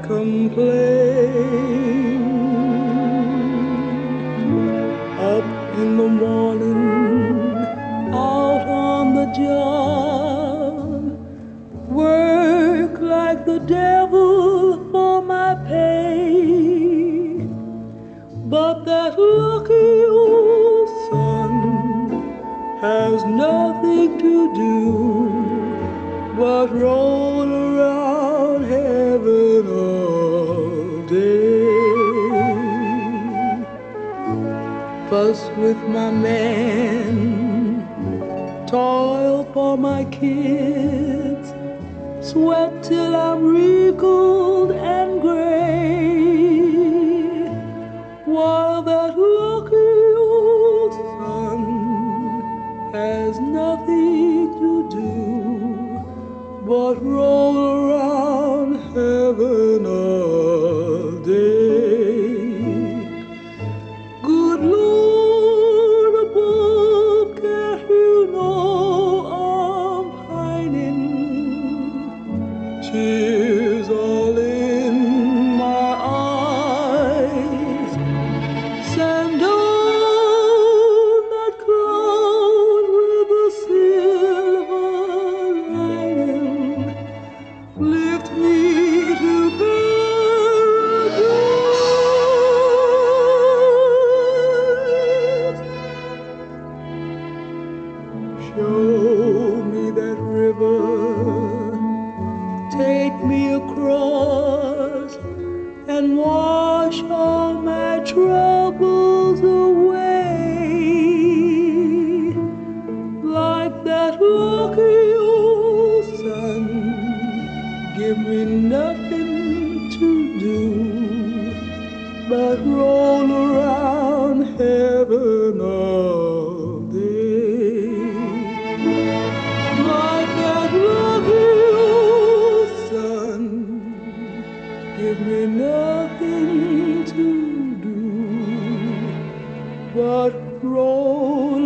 complain. Up in the morning, out on the job, work like the devil for my pay. But that lucky old sun has nothing to do but roll around heaven all day. Fuss with my man, toil for my kids, sweat till I'm wrinkled and gray, while that lucky old sun has nothing to do but roll around heaven all day. Good Lord above, can't you know I'm pining? Tears all in my eyes. Send down that cloud with a silver lining. Lift me to paradise. Show me that river, take me across and wash all my troubles away. Like that lucky old sun, give me nothing to do but roll around heaven all day. Like that lucky old sun, give me nothing to do but roll